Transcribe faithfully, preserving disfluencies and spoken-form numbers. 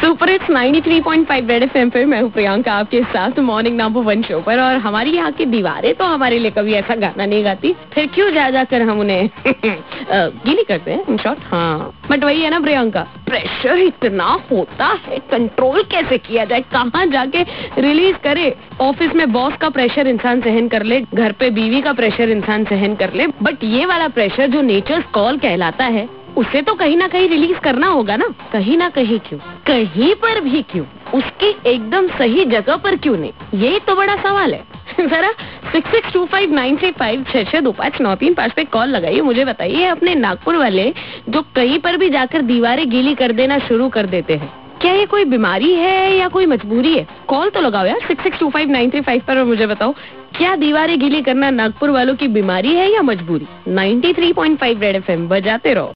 Super hits ninety three point five red FM पे मैं हूँ प्रियंका आपके साथ मॉर्निंग नंबर वन शो पर। और हमारी यहाँ की दीवारें तो हमारे लिए कभी ऐसा गाना नहीं गाती, फिर क्यों जा जाकर हम उन्हें गीली करते हैं इन शॉर्ट। हाँ, बट वही है ना प्रियंका, प्रेशर इतना होता है, कंट्रोल कैसे किया जाए, कहाँ जाके रिलीज करे। ऑफिस में बॉस का प्रेशर इंसान सहन कर ले, घर पे बीवी का प्रेशर इंसान सहन कर ले, बट ये वाला प्रेशर जो नेचर्स कॉल कहलाता है उसे तो कहीं ना कहीं रिलीज करना होगा ना। कहीं ना कहीं क्यों, कहीं पर भी क्यों, उसकी एकदम सही जगह पर क्यों नहीं, यही तो बड़ा सवाल है। जरा six six two five nine three five छह छह दो पाँच नौ तीन पाँच पे कॉल लगाइए, मुझे बताइए अपने नागपुर वाले जो कहीं पर भी जाकर दीवारें गीली कर देना शुरू कर देते हैं, क्या ये कोई बीमारी है या कोई मजबूरी है। कॉल तो लगाओ यार six six two five nine three five पर और मुझे बताओ, क्या दीवारें गीली करना नागपुर वालों की बीमारी है या मजबूरी। Ninety three point five red FM बजाते रहो।